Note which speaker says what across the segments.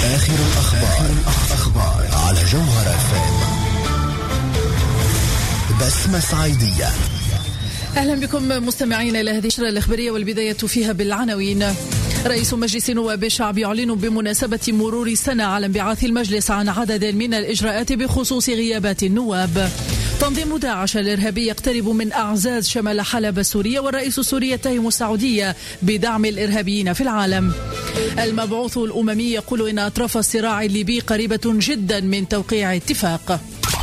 Speaker 1: آخر الأخبار على جوهر FM. بسمة صعيدية.
Speaker 2: أهلا بكم مستمعين إلى هذه النشرة الإخبارية، والبداية فيها بالعناوين. رئيس مجلس نواب الشعب يعلن بمناسبة مرور سنة على انبعاث المجلس عن عدد من الإجراءات بخصوص غيابات النواب. تنظيم داعش الإرهابي يقترب من أعزاز شمال حلب السورية، والرئيس السوري يتهم السعودية بدعم الإرهابيين في العالم. المبعوث الأممي يقول إن أطراف الصراع الليبي قريبة جدا من توقيع اتفاق.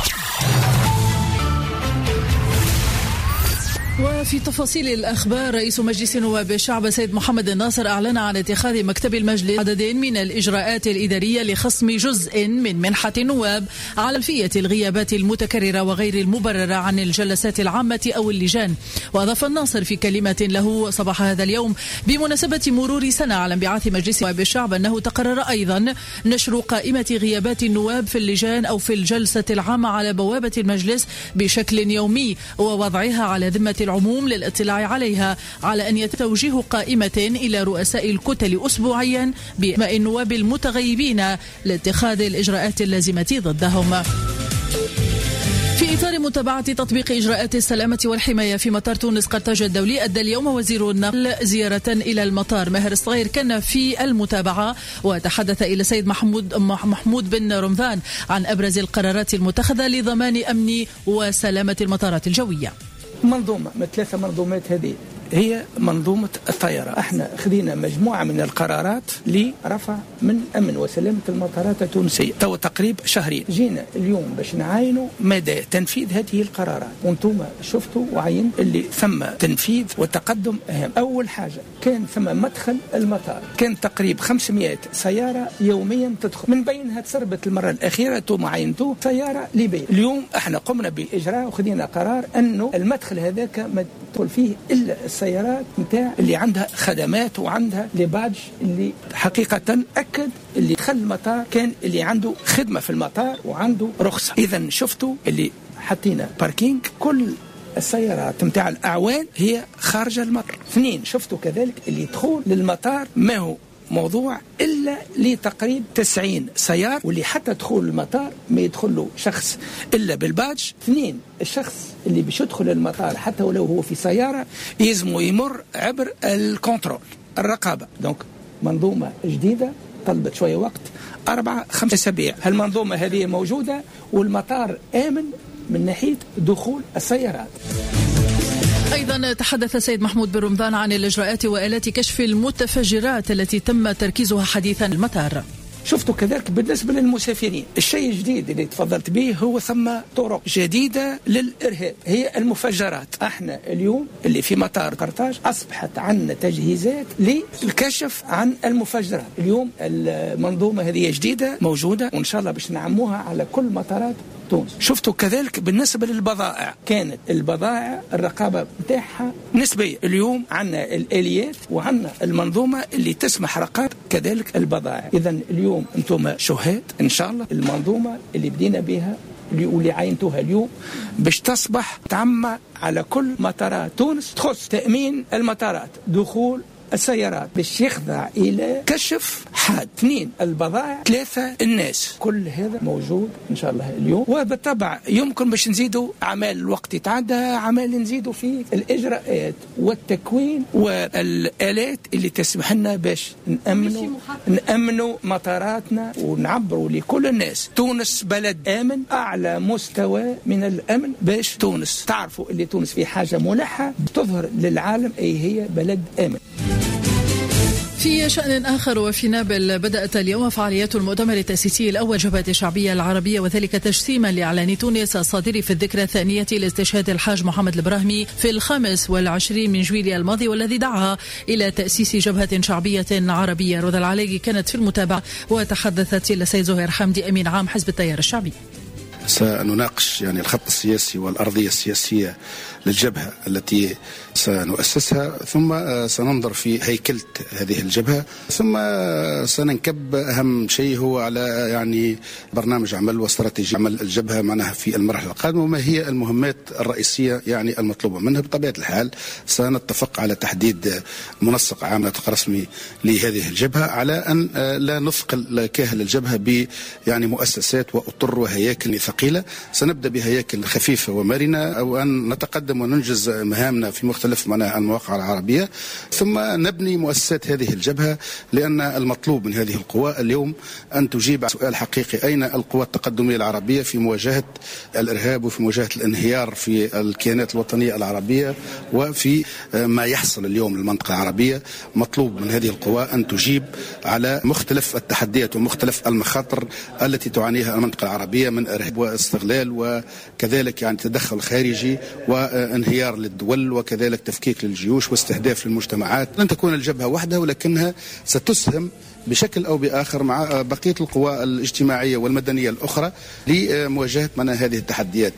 Speaker 2: وفي تفاصيل الأخبار، رئيس مجلس نواب الشعب سيد محمد الناصر أعلن عن اتخاذ مكتب المجلس عدد من الإجراءات الإدارية لخصم جزء من منحة النواب على خلفية الغيابات المتكررة وغير المبررة عن الجلسات العامة أو اللجان. وأضاف الناصر في كلمة له صباح هذا اليوم بمناسبة مرور سنة على انبعاث مجلس نواب الشعب أنه تقرر أيضا نشر قائمة غيابات النواب في اللجان أو في الجلسة العامة على بوابة المجلس بشكل يومي، ووضعها على ذمة العموم للاطلاع عليها، على أن يتوجه قائمة إلى رؤساء الكتل أسبوعيا بأسماء النواب المتغيبين لاتخاذ الإجراءات اللازمة ضدهم. في إطار متابعة تطبيق إجراءات السلامة والحماية في مطار تونس قرطاج الدولي، أدى اليوم وزير النقل زيارة إلى المطار. ماهر الصغير كان في المتابعة وتحدث إلى سيد محمود بن رمضان عن أبرز القرارات المتخذة لضمان أمن وسلامة المطارات الجوية.
Speaker 3: منظومة من 3 منظومات هذه هي منظومة الطائرة. احنا خذينا مجموعة من القرارات لرفع من أمن وسلامة المطارات التونسية تو تقريب شهرين. جينا اليوم باش نعاينوا مدى تنفيذ هذه القرارات، وانتم شفتوا وعين اللي ثم تنفيذ وتقدم أهم. أول حاجة كان ثم مدخل المطار، كان تقريب 500 سيارة يوميا تدخل، من بينها تسربت المرة الأخيرة تو معاينتو سيارة ليبية. اليوم احنا قمنا بإجراء وخذينا قرار أنه المدخل هذاك ما تدخل فيه إلا السيارات متاع اللي عندها خدمات وعندها لباج، اللي حقيقة أكد اللي دخل المطار كان اللي عنده خدمة في المطار وعنده رخصة. إذن شفتوا اللي حطينا باركينج، كل السيارات متاع الأعوان هي خارج المطار. 2 شفتوا كذلك اللي يدخل للمطار ما هو موضوع إلا لتقريب 90 سيارة، واللي حتى دخول المطار ما يدخل له شخص إلا بالباج. 2 الشخص اللي بيش يدخل المطار حتى ولو هو في سيارة يزمو يمر عبر الكنترول الرقابة. دونك منظومة جديدة طلبت شوية وقت، 4-5 أسابيع هالمنظومة هذه موجودة، والمطار آمن من ناحية دخول السيارات.
Speaker 2: أيضا تحدث سيد محمود بن رمضان عن الإجراءات وآلات كشف المتفجرات التي تم تركيزها حديثا المطار.
Speaker 3: شفتوا كذلك بالنسبة للمسافرين الشيء الجديد اللي تفضلت به هو ثم طرق جديدة للإرهاب، هي المفجرات. احنا اليوم اللي في مطار قرطاج أصبحت عندنا تجهيزات للكشف عن المفجرات. اليوم المنظومة هذه جديدة موجودة، وإن شاء الله باش نعموها على كل مطارات تونس. شفتوا كذلك بالنسبة للبضائع، كانت البضائع الرقابة بتاعها نسبية. اليوم عنا الآليات وعنا المنظومة اللي تسمح رقابة كذلك البضائع. إذن اليوم أنتم شهاد إن شاء الله المنظومة اللي بدينا بها واللي عينتوها اليوم باش تصبح تعمى على كل مطارات تونس، تخص تأمين المطارات، دخول السيارات، باش يخضع إلى كشف حاد. 2 البضائع، 3 الناس. كل هذا موجود إن شاء الله اليوم، وبالطبع يمكن باش نزيدوا أعمال الوقت يتعدى أعمال نزيدوا في الإجراءات والتكوين والآلات اللي تسمح لنا باش نأمنوا مطاراتنا ونعبروا لكل الناس تونس بلد آمن، أعلى مستوى من الأمن، باش تونس تعرفوا اللي تونس في حاجة ملحة تظهر للعالم أي هي بلد آمن.
Speaker 2: في شأن آخر، وفي نابل بدأت اليوم فعاليات المؤتمر التأسيسي الأول جبهة الشعبية العربية، وذلك تجسيما لإعلان تونس الصادر في الذكرى الثانية لاستشهاد الحاج محمد البراهمي في 25 من جويلية الماضي، والذي دعا إلى تأسيس جبهة شعبية عربية. رضا العلاقي كانت في المتابعة وتحدثت إلى سيد زهير حمدي أمين عام حزب التيار الشعبي.
Speaker 4: سنناقش يعني الخط السياسي والأرضية السياسية للجبهة التي سنؤسسها، ثم سننظر في هيكلة هذه الجبهة، ثم سننكب أهم شيء هو على يعني برنامج عمل واستراتيجية عمل الجبهة معناها في المرحلة القادمة، وما هي المهمات الرئيسية يعني المطلوبة منها. بطبيعة الحال سنتفق على تحديد منسق عام نطق رسمي لهذه الجبهة، على أن لا نثقل كاهل الجبهة ب يعني مؤسسات وأطر وهياكل ثقيلة. سنبدأ بهياكل خفيفة ومرنة، أو أن نتقدم وننجز مهامنا في مختلف المواقع العربية، ثم نبني مؤسسات هذه الجبهة، لأن المطلوب من هذه القوى اليوم أن تجيب على سؤال حقيقي: أين القوى التقدمية العربية في مواجهة الإرهاب وفي مواجهة الانهيار في الكيانات الوطنية العربية وفي ما يحصل اليوم للمنطقة العربية؟ مطلوب من هذه القوى أن تجيب على مختلف التحديات ومختلف المخاطر التي تعانيها المنطقة العربية من إرهاب واستغلال، وكذلك يعني تدخل خارجي وانهيار للدول، وكذلك تفكيك للجيوش واستهداف للمجتمعات. لن تكون الجبهة وحدها، ولكنها ستسهم بشكل أو بآخر مع بقية القوى الاجتماعية والمدنية الأخرى لمواجهة هذه التحديات.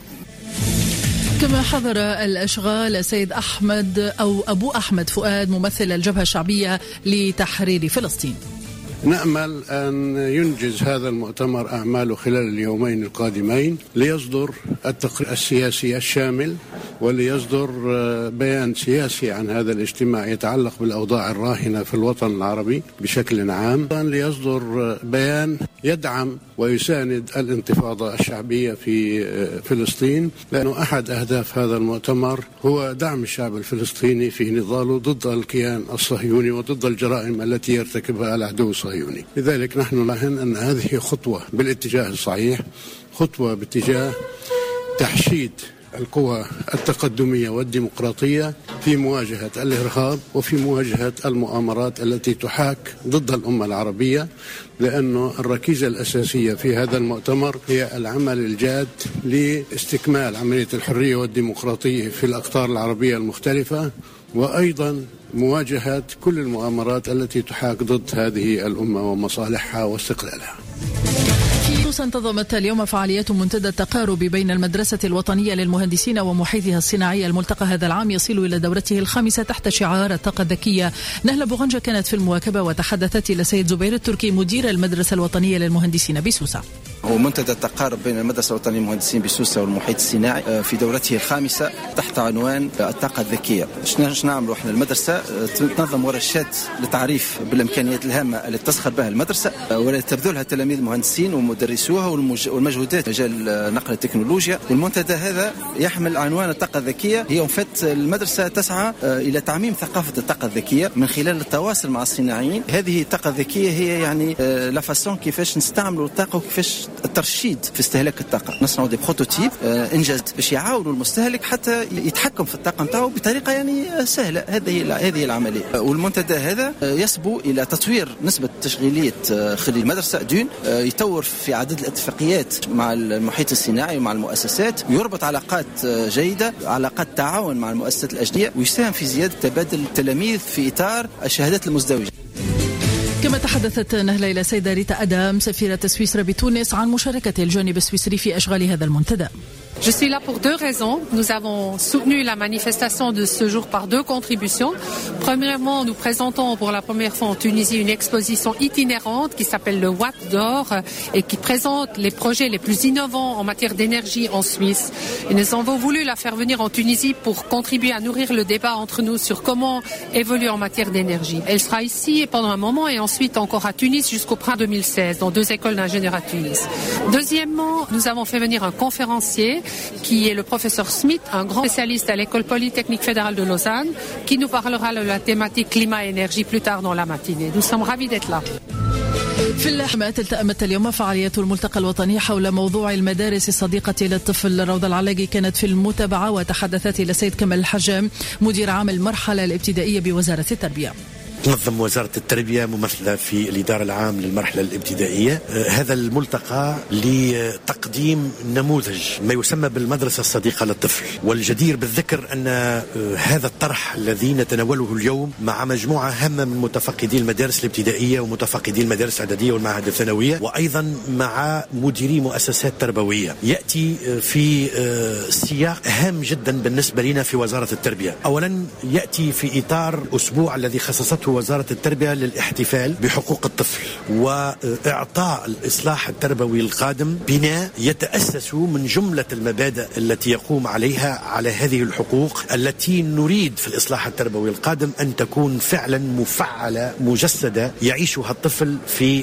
Speaker 2: كما حضر الأشغال السيد أحمد أو أبو أحمد فؤاد ممثل الجبهة الشعبية لتحرير فلسطين.
Speaker 5: نأمل أن ينجز هذا المؤتمر أعماله خلال اليومين القادمين، ليصدر التقرير السياسي الشامل، وليصدر بيان سياسي عن هذا الاجتماع يتعلق بالأوضاع الراهنة في الوطن العربي بشكل عام، ليصدر بيان يدعم ويساند الانتفاضة الشعبية في فلسطين، لأنه أحد أهداف هذا المؤتمر هو دعم الشعب الفلسطيني في نضاله ضد الكيان الصهيوني وضد الجرائم التي يرتكبها العدو الصهيوني. لذلك نحن نراهن أن هذه خطوة بالاتجاه الصحيح، خطوة باتجاه تحشيد القوى التقدمية والديمقراطية في مواجهة الإرهاب وفي مواجهة المؤامرات التي تحاك ضد الأمة العربية، لأنه الركيزة الأساسية في هذا المؤتمر هي العمل الجاد لاستكمال عملية الحرية والديمقراطية في الأقطار العربية المختلفة، وأيضا مواجهة كل المؤامرات التي تحاك ضد هذه الأمة ومصالحها واستقلالها.
Speaker 2: انتظمت اليوم فعاليات منتدى التقارب بين المدرسة الوطنية للمهندسين ومحيطها الصناعي. الملتقى هذا العام يصل إلى دورته الخامسة تحت شعار الطاقة الذكية. نهلة بوغنجة كانت في المواكبة وتحدثت إلى سيد زبير التركي مدير المدرسة الوطنية للمهندسين بسوسة.
Speaker 6: هو منتدى التقارب بين المدرسة الوطنية للمهندسين بسوسة والمحيط الصناعي في دورته الخامسة تحت عنوان الطاقة الذكية. شنو نعملوا احنا؟ المدرسة تنظم ورشات لتعريف بالإمكانيات الهامة التي تسخر بها المدرسة والتي تبذلها التلاميذ المهندسين ومدرسوها والمجهودات مجال نقل التكنولوجيا. والمنتدى هذا يحمل عنوان الطاقة الذكية. هي المدرسة تسعى إلى تعميم ثقافة الطاقة الذكية من خلال التواصل مع الصناعيين. هذه الطاقة الذكية هي يعني لا فاسون كيفاش نستعملوا الطاقة وكيفاش الترشيد في استهلاك الطاقة. نصنعوا دي بروتوتيب انجاز باش يعاونوا المستهلك حتى يتحكم في الطاقة نتاعو بطريقة يعني سهلة. هذه العملية. والمنتدى هذا يصبو إلى تطوير نسبة تشغيلية خلال المدرسة دون، يطور في عدد الاتفاقيات مع المحيط الصناعي ومع المؤسسات، يربط علاقات جيدة، علاقات تعاون مع المؤسسات الأجنبية، ويساهم في زيادة تبادل التلاميذ في إطار الشهادات المزدوجة.
Speaker 2: كما تحدثت نهلة إلى سيدة ريتا أدام سفيرة سويسرا بتونس عن مشاركة الجانب السويسري في أشغال هذا المنتدى.
Speaker 7: Je suis là pour deux raisons. Nous avons soutenu la manifestation de ce jour par deux contributions. Premièrement, nous présentons pour la première fois en Tunisie une exposition itinérante qui s'appelle le Watt d'or et qui présente les projets les plus innovants en matière d'énergie en Suisse. Et nous avons voulu la faire venir en Tunisie pour contribuer à nourrir le débat entre nous sur comment évoluer en matière d'énergie. Elle sera ici pendant un moment et ensuite encore à Tunis jusqu'au printemps 2016 dans deux écoles d'ingénieurs à Tunis. Deuxièmement, nous avons fait venir un conférencier qui est le professeur Smith, un grand spécialiste à l'école polytechnique fédérale de Lausanne, qui nous parlera de la thématique climat et énergie plus tard dans la matinée. Nous sommes ravis d'être là.
Speaker 2: في اللحمات التأمت اليوم فعاليات الملتقى الوطني حول موضوع المدارس الصديقة للطفل. روضة العلاقي كانت في المتابعة وتحدثت إلى سيد كمال الحجام مدير عام المرحلة الابتدائية بوزارة التربية.
Speaker 8: تنظم وزارة التربية ممثلة في الإدارة العام للمرحلة الابتدائية هذا الملتقى لتقديم نموذج ما يسمى بالمدرسة الصديقة للطفل. والجدير بالذكر أن هذا الطرح الذي نتناوله اليوم مع مجموعة هامة من متفقدي المدارس الابتدائية ومتفقدي المدارس الإعدادية والمعاهد الثانوية، وأيضا مع مديري مؤسسات تربوية، يأتي في سياق هام جدا بالنسبة لنا في وزارة التربية. أولا يأتي في إطار أسبوع الذي خصصته وزارة التربية للاحتفال بحقوق الطفل وإعطاء الإصلاح التربوي القادم بناء يتأسس من جملة المبادئ التي يقوم عليها على هذه الحقوق التي نريد في الإصلاح التربوي القادم أن تكون فعلا مفعلة مجسدة يعيشها الطفل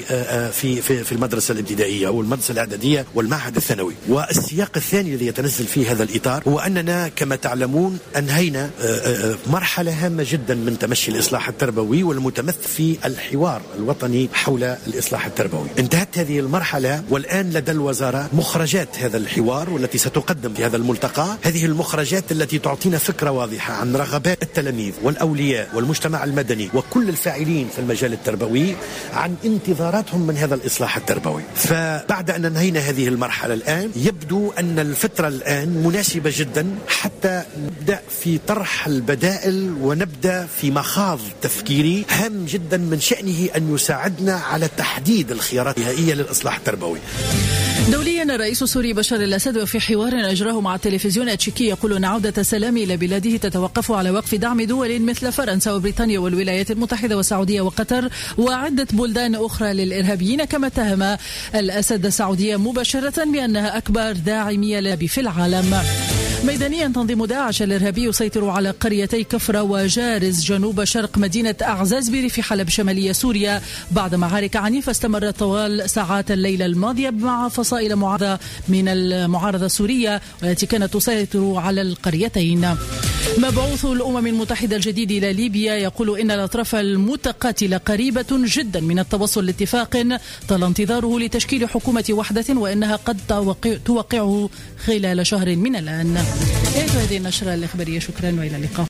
Speaker 8: في المدرسة الابتدائية أو المدرسة الإعدادية والمعهد الثانوي. والسياق الثاني الذي يتنزل فيه هذا الإطار هو أننا كما تعلمون أنهينا مرحلة هامة جدا من تمشي الإصلاح التربوي والمتمثل في الحوار الوطني حول الإصلاح التربوي. انتهت هذه المرحلة والآن لدى الوزارة مخرجات هذا الحوار والتي ستقدم في هذا الملتقى. هذه المخرجات التي تعطينا فكرة واضحة عن رغبات التلاميذ والأولياء والمجتمع المدني وكل الفاعلين في المجال التربوي عن انتظاراتهم من هذا الإصلاح التربوي. فبعد أن انهينا هذه المرحلة الآن يبدو أن الفترة الآن مناسبة جدا حتى نبدأ في طرح البدائل ونبدأ في مخاض تفكيري هام جدا من شأنه أن يساعدنا على تحديد الخيارات النهائية للإصلاح التربوي.
Speaker 2: دوليا الرئيس السوري بشار الأسد وفي حوار أجراه مع التلفزيون التشيكي يقول أن عودة السلام إلى بلاده تتوقف على وقف دعم دول مثل فرنسا وبريطانيا والولايات المتحدة والسعودية وقطر وعدة بلدان أخرى للإرهابيين. كما اتهم الأسد السعودية مباشرة بأنها أكبر داعمية للإرهاب في العالم. ميدانيا تنظيم داعش الإرهابي يسيطر على قريتي كفرة وجارز جنوب شرق مدينة أعزاز بريف حلب شمالية سوريا بعد معارك عنيفة استمرت طوال ساعات الليلة الماضية مع فصائل معارضة من المعارضة السورية والتي كانت تسيطر على القريتين. مبعوث الأمم المتحدة الجديد إلى ليبيا يقول إن الأطراف المتقاتلة قريبة جدا من التوصل لاتفاق طال انتظاره لتشكيل حكومة وحدة وإنها قد توقعه خلال شهر من الآن. هذه النشرة الإخبارية، شكرا وإلى اللقاء.